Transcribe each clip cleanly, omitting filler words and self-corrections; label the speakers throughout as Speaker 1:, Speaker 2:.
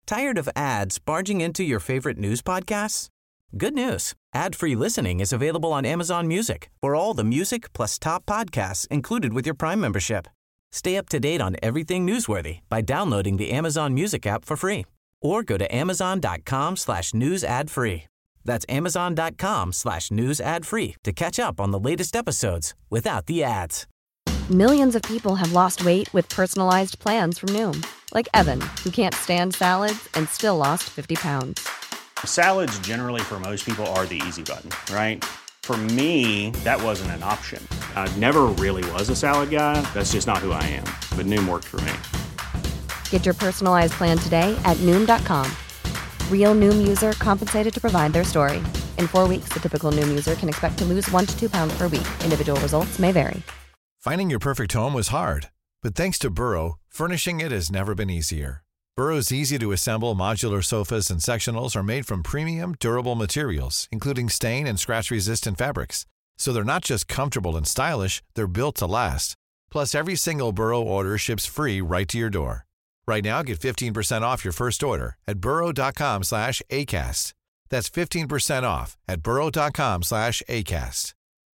Speaker 1: Tired of ads barging into your favorite news podcasts? Good news. Ad-free listening is available on Amazon Music for all the music plus top podcasts included with your Prime membership. Stay up to date on everything newsworthy by downloading the Amazon Music app for free or go to amazon.com/news ad free. That's amazon.com/news ad free to catch up on the latest episodes without the ads.
Speaker 2: Millions of people have lost weight with personalized plans from Noom. Like Evan, who can't stand salads and still lost 50 pounds.
Speaker 3: Salads generally for most people are the easy button, right? For me, that wasn't an option. I never really was a salad guy. That's just not who I am. But Noom worked for me.
Speaker 2: Get your personalized plan today at Noom.com. Real Noom user compensated to provide their story. In 4 weeks, the typical Noom user can expect to lose 1 to 2 pounds per week. Individual results may vary.
Speaker 4: Finding your perfect home was hard, but thanks to Burrow, furnishing it has never been easier. Burrow's easy-to-assemble modular sofas and sectionals are made from premium, durable materials, including stain and scratch-resistant fabrics. So they're not just comfortable and stylish, they're built to last. Plus, every single Burrow order ships free right to your door. Right now, get 15% off your first order at burrow.com/ACAST. That's 15% off at burrow.com/ACAST.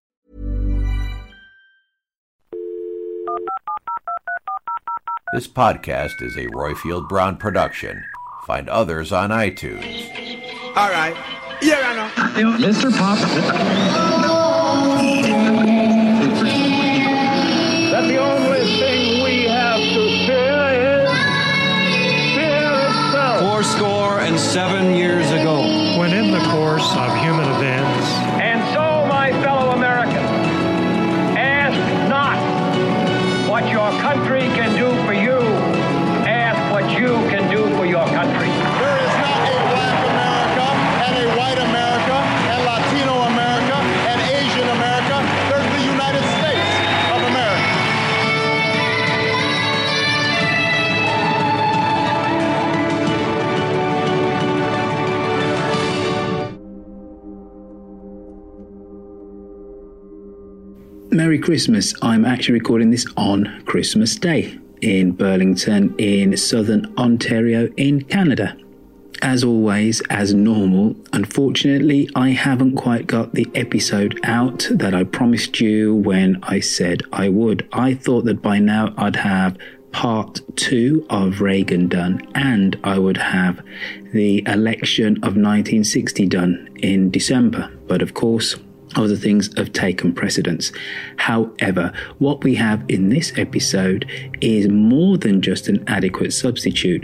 Speaker 5: This podcast is a Royfield Brown production. Find others on iTunes.
Speaker 6: All right. Yeah, I know.
Speaker 7: Mr. Pop.
Speaker 8: That the only thing we have to fear is fear itself.
Speaker 7: 77 years ago.
Speaker 9: When in the course of human events.
Speaker 8: And so, my fellow Americans, ask not what your country can do for you. Ask what you can do for your country.
Speaker 10: There is not a black America and a white America and Latino America and Asian America. There's the United States of America.
Speaker 11: Merry Christmas. I'm actually recording this on Christmas Day in Burlington in southern Ontario in Canada. As always, as normal, unfortunately, I haven't quite got the episode out that I promised you when I said I would. I thought that by now I'd have part 2 of Reagan done and I would have the election of 1960 done in December. But of course, other things have taken precedence. However, what we have in this episode is more than just an adequate substitute.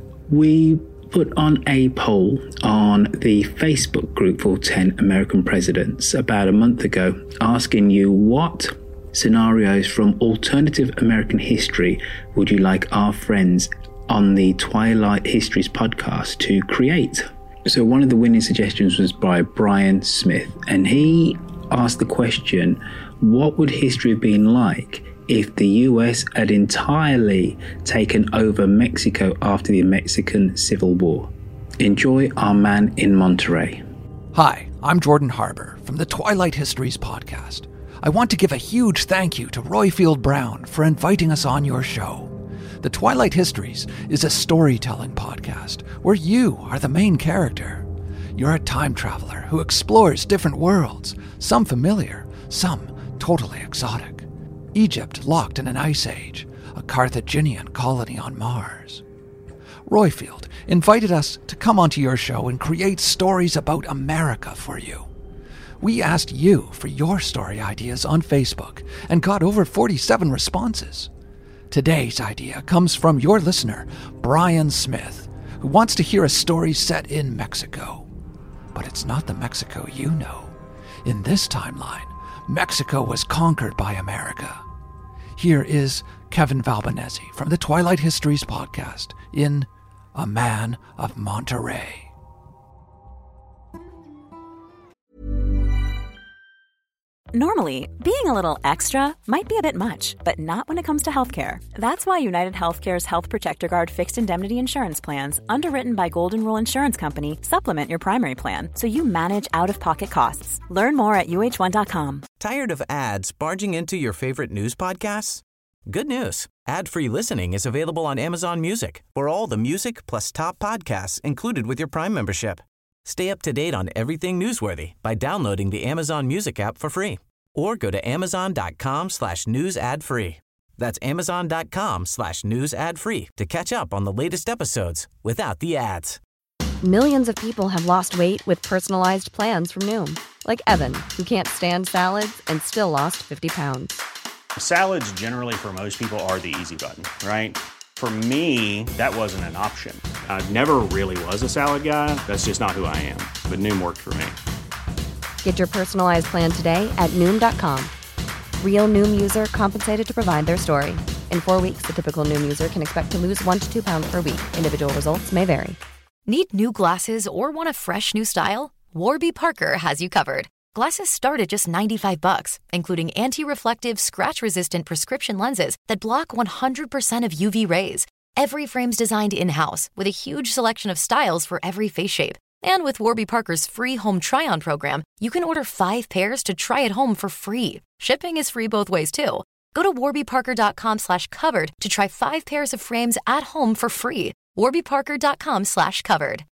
Speaker 11: We put on a poll on the Facebook group for 10 American presidents about a month ago, asking you what scenarios from alternative American history would you like our friends on the Twilight Histories podcast to create. So one of the winning suggestions was by Brian Smith, and he asked the question, what would history have been like if the US had entirely taken over Mexico after the Mexican Civil War? Enjoy our man in Monterey.
Speaker 12: Hi, I'm Jordan Harbour from the Twilight Histories podcast. I want to give a huge thank you to Royfield Brown for inviting us on your show. The Twilight Histories is a storytelling podcast where you are the main character. You're a time traveler who explores different worlds, some familiar, some totally exotic. Egypt locked in an ice age, a Carthaginian colony on Mars. Royfield invited us to come onto your show and create stories about America for you. We asked you for your story ideas on Facebook and got over 47 responses. Today's idea comes from your listener, Brian Smith, who wants to hear a story set in Mexico. But it's not the Mexico you know. In this timeline, Mexico was conquered by America. Here is Kevin Valbanesi from the Twilight Histories podcast in A Man of Monterey.
Speaker 13: Normally, being a little extra might be a bit much, but not when it comes to healthcare. That's why United Healthcare's Health Protector Guard fixed indemnity insurance plans, underwritten by Golden Rule Insurance Company, supplement your primary plan so you manage out-of-pocket costs. Learn more at uh1.com.
Speaker 1: Tired of ads barging into your favorite news podcasts? Good news. Ad-free listening is available on Amazon Music for all the music plus top podcasts included with your Prime membership. Stay up to date on everything newsworthy by downloading the Amazon Music app for free or go to amazon.com/news ad free. That's amazon.com/news ad free to catch up on the latest episodes without the ads.
Speaker 2: Millions of people have lost weight with personalized plans from Noom. Like Evan, who can't stand salads and still lost 50 pounds.
Speaker 3: Salads generally for most people are the easy button, right? For me, that wasn't an option. I never really was a salad guy. That's just not who I am. But Noom worked for me.
Speaker 2: Get your personalized plan today at Noom.com. Real Noom user compensated to provide their story. In 4 weeks, the typical Noom user can expect to lose 1 to 2 pounds per week. Individual results may vary.
Speaker 14: Need new glasses or want a fresh new style? Warby Parker has you covered. Glasses start at just $95, including anti-reflective, scratch-resistant prescription lenses that block 100% of UV rays. Every frame's designed in-house with a huge selection of styles for every face shape. And with Warby Parker's free home try-on program, you can order 5 pairs to try at home for free. Shipping is free both ways, too. Go to warbyparker.com/covered to try 5 pairs of frames at home for free. warbyparker.com/covered.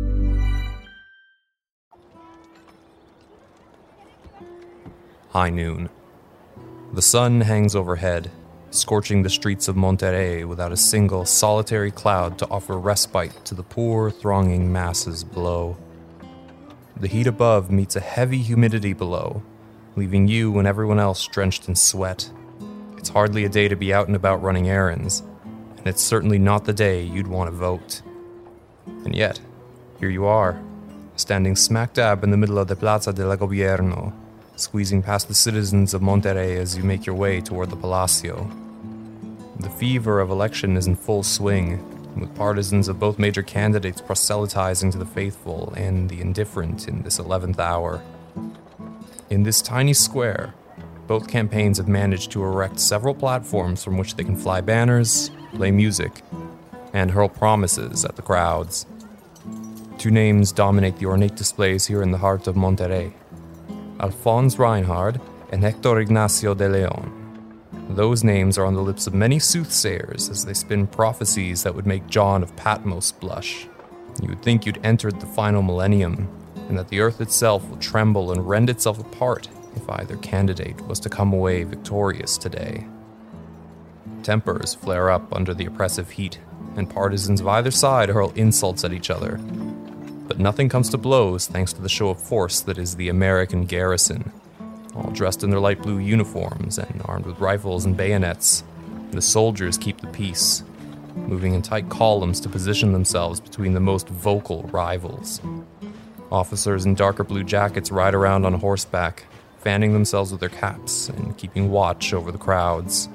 Speaker 15: High noon. The sun hangs overhead, scorching the streets of Monterrey without a single solitary cloud to offer respite to the poor, thronging masses below. The heat above meets a heavy humidity below, leaving you and everyone else drenched in sweat. It's hardly a day to be out and about running errands, and it's certainly not the day you'd want to vote. And yet, here you are, standing smack dab in the middle of the Plaza de la Gobierno, squeezing past the citizens of Monterrey as you make your way toward the Palacio. The fever of election is in full swing, with partisans of both major candidates proselytizing to the faithful and the indifferent in this 11th hour. In this tiny square, both campaigns have managed to erect several platforms from which they can fly banners, play music, and hurl promises at the crowds. 2 names dominate the ornate displays here in the heart of Monterrey: Alphonse Reinhard and Hector Ignacio de Leon. Those names are on the lips of many soothsayers as they spin prophecies that would make John of Patmos blush. You would think you'd entered the final millennium, and that the earth itself will tremble and rend itself apart if either candidate was to come away victorious today. Tempers flare up under the oppressive heat, and partisans of either side hurl insults at each other. But nothing comes to blows thanks to the show of force that is the American garrison. All dressed in their light blue uniforms and armed with rifles and bayonets, the soldiers keep the peace, moving in tight columns to position themselves between the most vocal rivals. Officers in darker blue jackets ride around on horseback, fanning themselves with their caps and keeping watch over the crowds.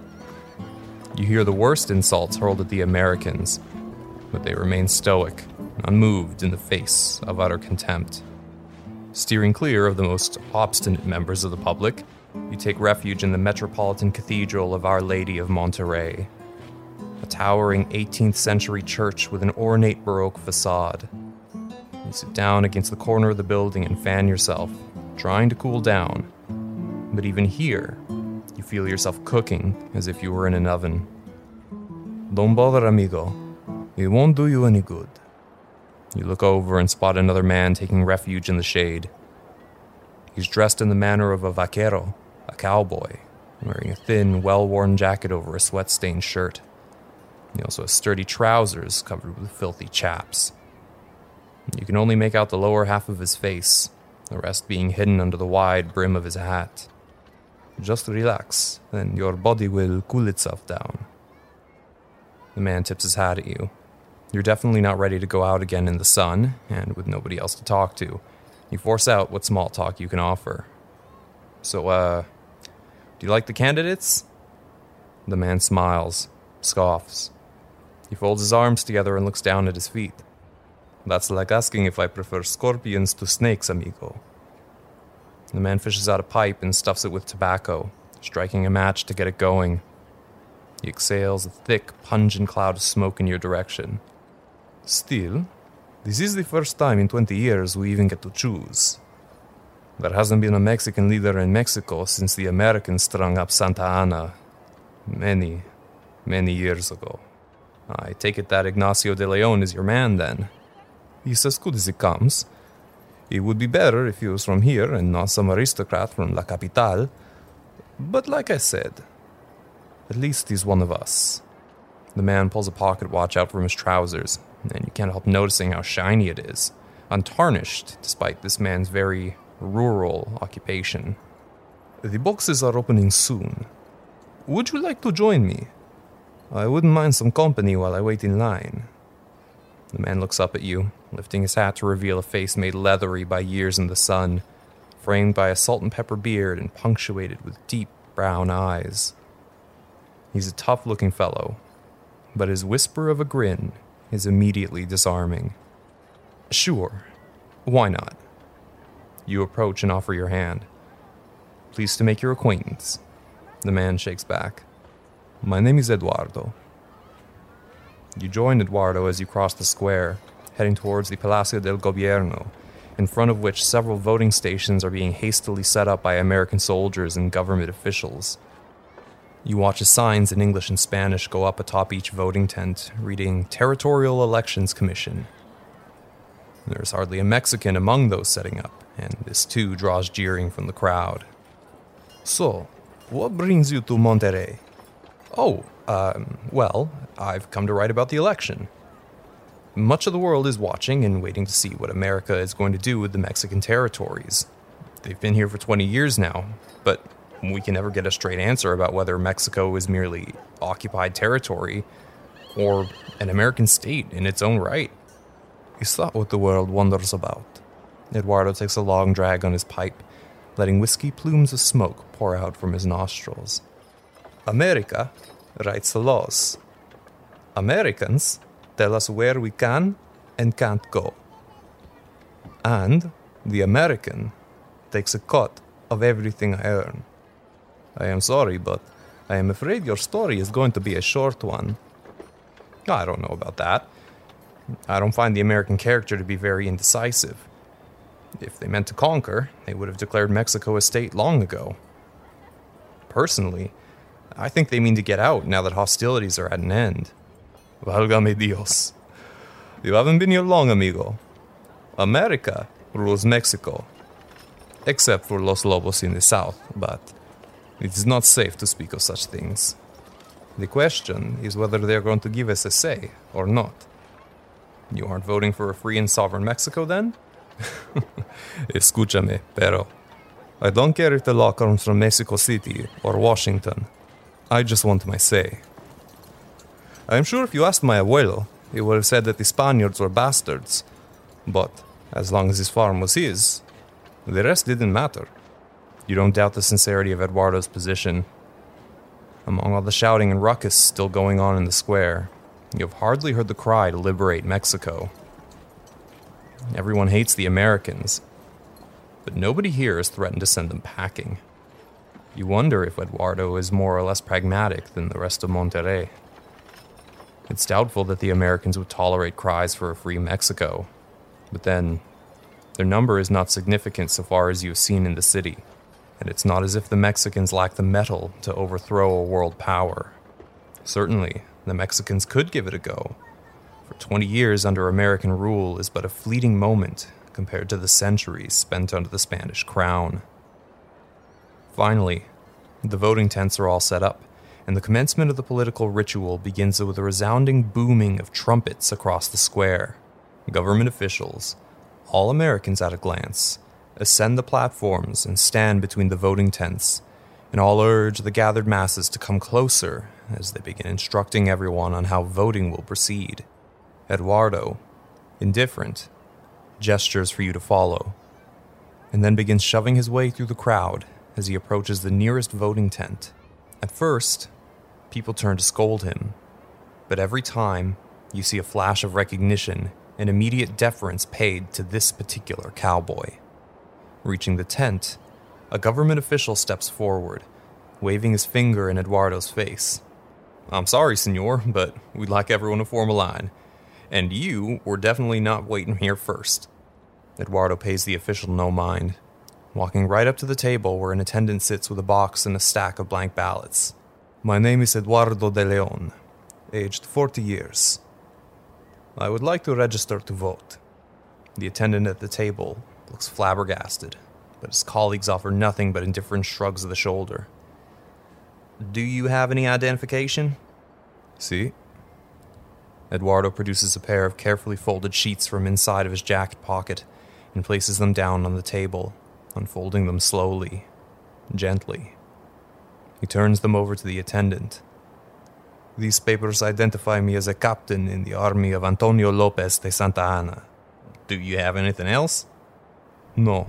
Speaker 15: You hear the worst insults hurled at the Americans, but they remain stoic, unmoved in the face of utter contempt. Steering clear of the most obstinate members of the public, you take refuge in the Metropolitan Cathedral of Our Lady of Monterrey, a towering 18th century church with an ornate Baroque facade. You sit down against the corner of the building and fan yourself, trying to cool down. But even here, you feel yourself cooking as if you were in an oven. Don't bother, amigo. It won't do you any good. You look over and spot another man taking refuge in the shade. He's dressed in the manner of a vaquero, a cowboy, wearing a thin, well-worn jacket over a sweat-stained shirt. He also has sturdy trousers covered with filthy chaps. You can only make out the lower half of his face, the rest being hidden under the wide brim of his hat. Just relax, and your body will cool itself down. The man tips his hat at you. You're definitely not ready to go out again in the sun, and with nobody else to talk to, you force out what small talk you can offer. So, do you like the candidates? The man smiles, scoffs. He folds his arms together and looks down at his feet. That's like asking if I prefer scorpions to snakes, amigo. The man fishes out a pipe and stuffs it with tobacco, striking a match to get it going. He exhales a thick, pungent cloud of smoke in your direction. Still, this is the first time in 20 years we even get to choose. There hasn't been a Mexican leader in Mexico since the Americans strung up Santa Anna. Many, many years ago. I take it that Ignacio de Leon is your man, then. He's as good as it comes. It would be better if he was from here and not some aristocrat from La Capital. But like I said, at least he's one of us. The man pulls a pocket watch out from his trousers, and you can't help noticing how shiny it is, untarnished despite this man's very rural occupation. The boxes are opening soon. Would you like to join me? I wouldn't mind some company while I wait in line. The man looks up at you, lifting his hat to reveal a face made leathery by years in the sun, framed by a salt and pepper beard and punctuated with deep brown eyes. He's a tough-looking fellow, but his whisper of a grin is immediately disarming. Sure, why not? You approach and offer your hand. Pleased to make your acquaintance. The man shakes back. My name is Eduardo. You join Eduardo as you cross the square, heading towards the Palacio del Gobierno, in front of which several voting stations are being hastily set up by American soldiers and government officials. You watch as signs in English and Spanish go up atop each voting tent, reading Territorial Elections Commission. There's hardly a Mexican among those setting up, and this too draws jeering from the crowd. So, what brings you to Monterrey? Oh, well, I've come to write about the election. Much of the world is watching and waiting to see what America is going to do with the Mexican territories. They've been here for 20 years now, but we can never get a straight answer about whether Mexico is merely occupied territory or an American state in its own right. Is that what the world wonders about? Eduardo takes a long drag on his pipe, letting whiskey plumes of smoke pour out from his nostrils. America writes the laws. Americans tell us where we can and can't go. And the American takes a cut of everything I earn. I am sorry, but I am afraid your story is going to be a short one. I don't know about that. I don't find the American character to be very indecisive. If they meant to conquer, they would have declared Mexico a state long ago. Personally, I think they mean to get out now that hostilities are at an end. Válgame Dios. You haven't been here long, amigo. America rules Mexico. Except for Los Lobos in the south, but it is not safe to speak of such things. The question is whether they are going to give us a say or not. You aren't voting for a free and sovereign Mexico, then? Escúchame, pero I don't care if the law comes from Mexico City or Washington. I just want my say. I am sure if you asked my abuelo, he would have said that the Spaniards were bastards. But as long as his farm was his, the rest didn't matter. You don't doubt the sincerity of Eduardo's position. Among all the shouting and ruckus still going on in the square, you have hardly heard the cry to liberate Mexico. Everyone hates the Americans, but nobody here has threatened to send them packing. You wonder if Eduardo is more or less pragmatic than the rest of Monterrey. It's doubtful that the Americans would tolerate cries for a free Mexico, but then, their number is not significant so far as you have seen in the city, and it's not as if the Mexicans lack the mettle to overthrow a world power. Certainly, the Mexicans could give it a go. For 20 years under American rule is but a fleeting moment compared to the centuries spent under the Spanish crown. Finally, the voting tents are all set up, and the commencement of the political ritual begins with a resounding booming of trumpets across the square. Government officials, all Americans at a glance, ascend the platforms and stand between the voting tents, and all urge the gathered masses to come closer as they begin instructing everyone on how voting will proceed. Eduardo, indifferent, gestures for you to follow, and then begins shoving his way through the crowd as he approaches the nearest voting tent. At first, people turn to scold him, but every time you see a flash of recognition and immediate deference paid to this particular cowboy. Reaching the tent, a government official steps forward, waving his finger in Eduardo's face. I'm sorry, senor, but we'd like everyone to form a line. And you were definitely not waiting here first. Eduardo pays the official no mind, walking right up to the table where an attendant sits with a box and a stack of blank ballots. My name is Eduardo de Leon, aged 40 years. I would like to register to vote. The attendant at the table looks flabbergasted, but his colleagues offer nothing but indifferent shrugs of the shoulder. Do you have any identification? See? Eduardo produces a pair of carefully folded sheets from inside of his jacket pocket and places them down on the table, unfolding them slowly, gently. He turns them over to the attendant. These papers identify me as a captain in the army of Antonio Lopez de Santa Anna. Do you have anything else? No.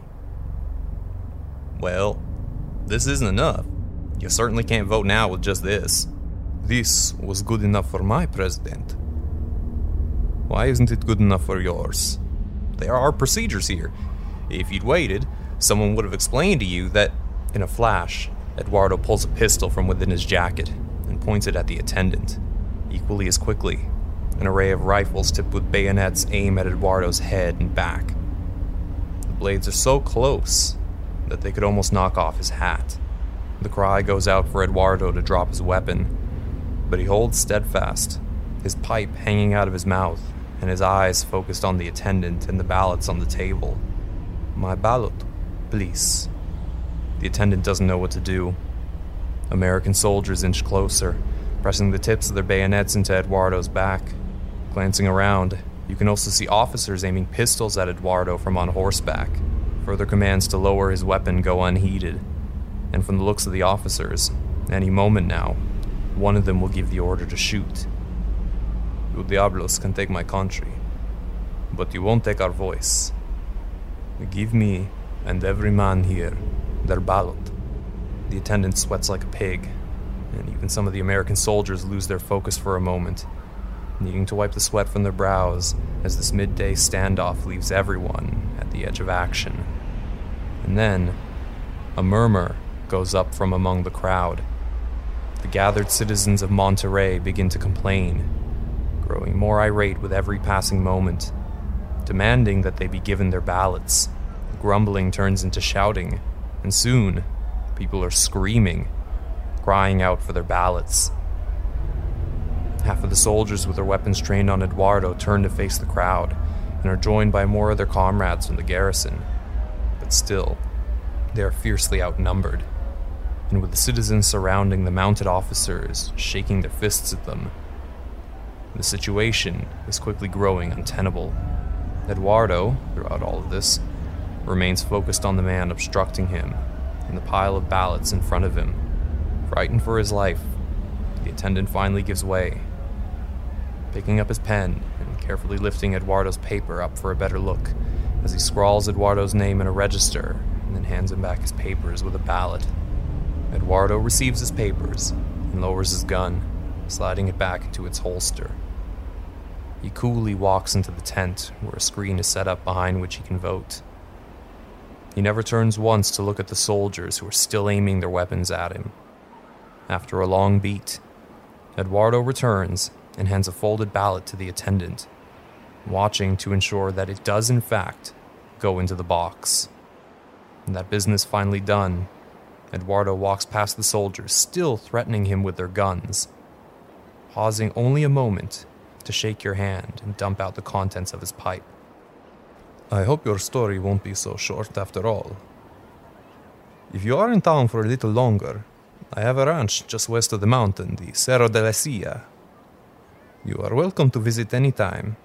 Speaker 15: Well, this isn't enough. You certainly can't vote now with just this. This was good enough for my president. Why isn't it good enough for yours? There are procedures here. If you'd waited, someone would have explained to you that... In a flash, Eduardo pulls a pistol from within his jacket and points it at the attendant. Equally as quickly, an array of rifles tipped with bayonets aim at Eduardo's head and back. The blades are so close that they could almost knock off his hat. The cry goes out for Eduardo to drop his weapon, but he holds steadfast, his pipe hanging out of his mouth and his eyes focused on the attendant and the ballots on the table. My ballot, please. The attendant doesn't know what to do. American soldiers inch closer, pressing the tips of their bayonets into Eduardo's back. Glancing around, you can also see officers aiming pistols at Eduardo from on horseback. Further commands to lower his weapon go unheeded. And from the looks of the officers, any moment now, one of them will give the order to shoot. You Diablos can take my country, but you won't take our voice. Give me, and every man here, their ballot. The attendant sweats like a pig, and even some of the American soldiers lose their focus for a moment, needing to wipe the sweat from their brows as this midday standoff leaves everyone at the edge of action. And then, a murmur goes up from among the crowd. The gathered citizens of Monterrey begin to complain, growing more irate with every passing moment, demanding that they be given their ballots. Grumbling turns into shouting, and soon, people are screaming, crying out for their ballots. Half of the soldiers with their weapons trained on Eduardo turn to face the crowd, and are joined by more of their comrades from the garrison. But still, they are fiercely outnumbered, and with the citizens surrounding the mounted officers, shaking their fists at them, the situation is quickly growing untenable. Eduardo, throughout all of this, remains focused on the man obstructing him and the pile of ballots in front of him. Frightened for his life, the attendant finally gives way, picking up his pen and carefully lifting Eduardo's paper up for a better look as he scrawls Eduardo's name in a register and then hands him back his papers with a ballot. Eduardo receives his papers and lowers his gun, sliding it back into its holster. He coolly walks into the tent where a screen is set up behind which he can vote. He never turns once to look at the soldiers who are still aiming their weapons at him. After a long beat, Eduardo returns and hands a folded ballot to the attendant, watching to ensure that it does in fact go into the box. And that business finally done, Eduardo walks past the soldiers, still threatening him with their guns, pausing only a moment to shake your hand and dump out the contents of his pipe. I hope your story won't be so short after all. If you are in town for a little longer, I have a ranch just west of the mountain, the Cerro de la Silla. You are welcome to visit any time.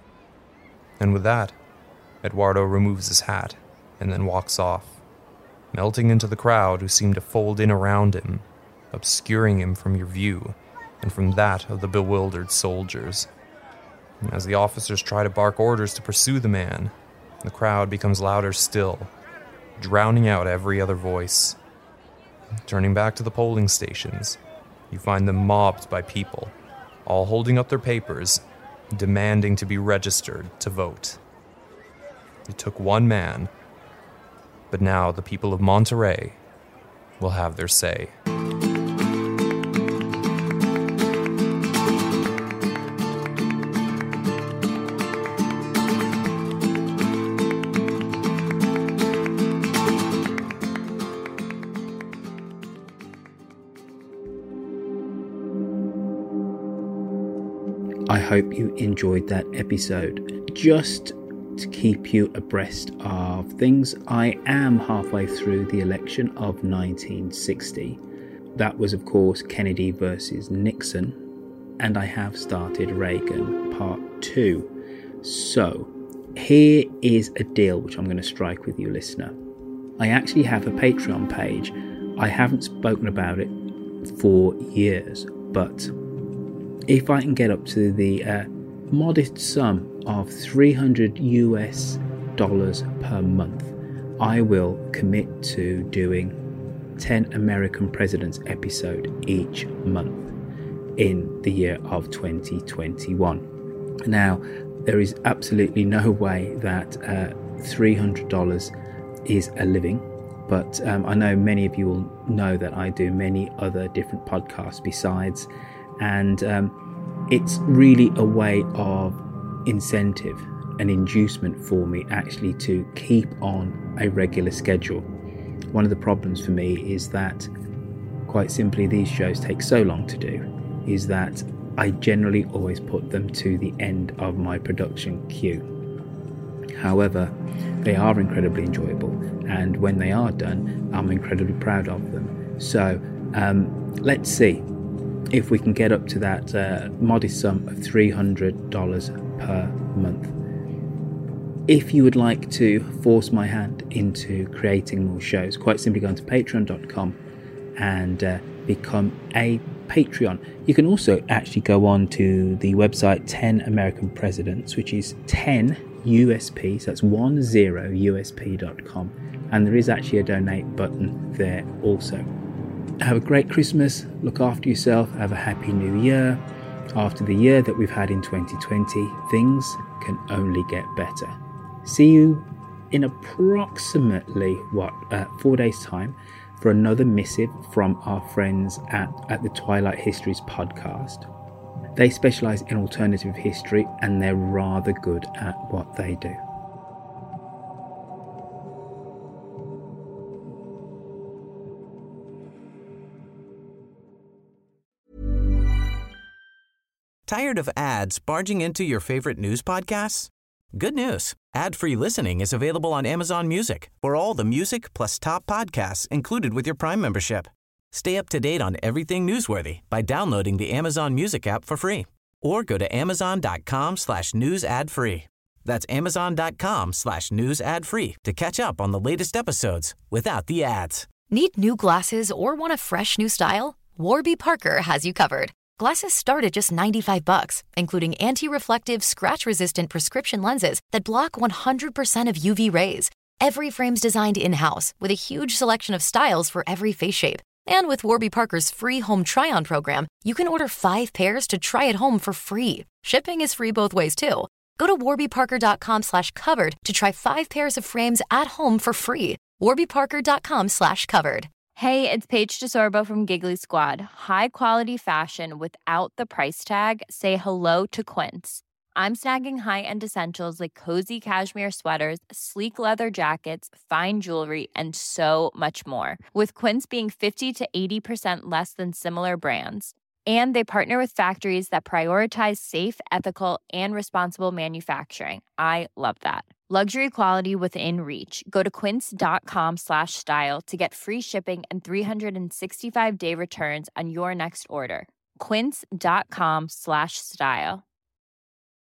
Speaker 15: And with that, Eduardo removes his hat and then walks off, melting into the crowd who seem to fold in around him, obscuring him from your view and from that of the bewildered soldiers. And as the officers try to bark orders to pursue the man, the crowd becomes louder still, drowning out every other voice. Turning back to the polling stations, you find them mobbed by people, all holding up their papers, demanding to be registered to vote. It took one man, but now the people of Monterrey will have their say.
Speaker 11: I hope you enjoyed that episode. Just to keep you abreast of things, I am halfway through the election of 1960. That was, of course, Kennedy versus Nixon, and I have started Reagan Part 2. So, here is a deal which I'm going to strike with you, listener. I actually have a Patreon page. I haven't spoken about it for years, but if I can get up to the modest sum of $300 per month, I will commit to doing 10 American Presidents episode each month in the year of 2021. Now, there is absolutely no way that $300 is a living, but I know many of you will know that I do many other different podcasts besides, and it's really a way of incentive and inducement for me actually to keep on a regular schedule. One of the problems for me is that, quite simply, these shows take so long to do, is that I generally always put them to the end of my production queue. However, they are incredibly enjoyable, and when they are done, I'm incredibly proud of them. So let's see if we can get up to that modest sum of $300 per month. If you would like to force my hand into creating more shows, quite simply go onto patreon.com and become a Patreon. You can also actually go on to the website 10 American Presidents, which is 10 USP, so that's 10USP.com, and there is actually a donate button there also. Have a great Christmas, look after yourself, have a happy new year. After the year that we've had in 2020, things can only get better. See you in approximately 4 days time for another missive from our friends at the Twilight Histories podcast. They specialise in alternative history, and they're rather good at what they do.
Speaker 1: Tired of ads barging into your favorite news podcasts? Good news. Ad-free listening is available on Amazon Music for all the music plus top podcasts included with your Prime membership. Stay up to date on everything newsworthy by downloading the Amazon Music app for free, or go to amazon.com/news ad free. That's amazon.com/news ad free to catch up on the latest episodes without the ads.
Speaker 14: Need new glasses or want a fresh new style? Warby Parker has you covered. Glasses start at just $95, including anti-reflective, scratch-resistant prescription lenses that block 100% of UV rays. Every frame's designed in-house with a huge selection of styles for every face shape. And with Warby Parker's free home try-on program, you can order 5 pairs to try at home for free. Shipping is free both ways, too. Go to warbyparker.com/covered to try 5 pairs of frames at home for free. warbyparker.com/covered.
Speaker 16: Hey, it's Paige DeSorbo from Giggly Squad. High quality fashion without the price tag. Say hello to Quince. I'm snagging high-end essentials like cozy cashmere sweaters, sleek leather jackets, fine jewelry, and so much more. With Quince being 50 to 80% less than similar brands. And they partner with factories that prioritize safe, ethical, and responsible manufacturing. I love that. Luxury quality within reach. Go to quince.com/style to get free shipping and 365-day returns on your next order. Quince.com/style.